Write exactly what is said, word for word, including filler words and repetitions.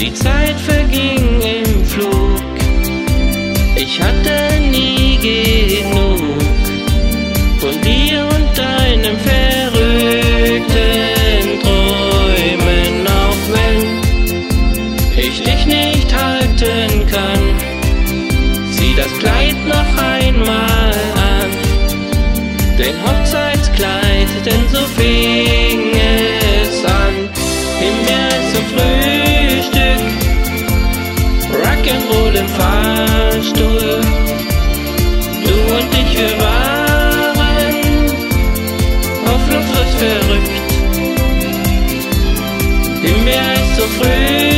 Die Zeit verging im Flug, ich hatte nie genug von dir und deinem verrückten Träumen, auch wenn ich dich nicht halten kann. Zieh das Kleid noch einmal an, den Hochzeitskleid, denn so fing es an. Himmel zum Frühstück, Rock'n'Roll im Fahrstuhl, du und ich, wir waren hoffnungslos verrückt. Himmel zum Frühstück,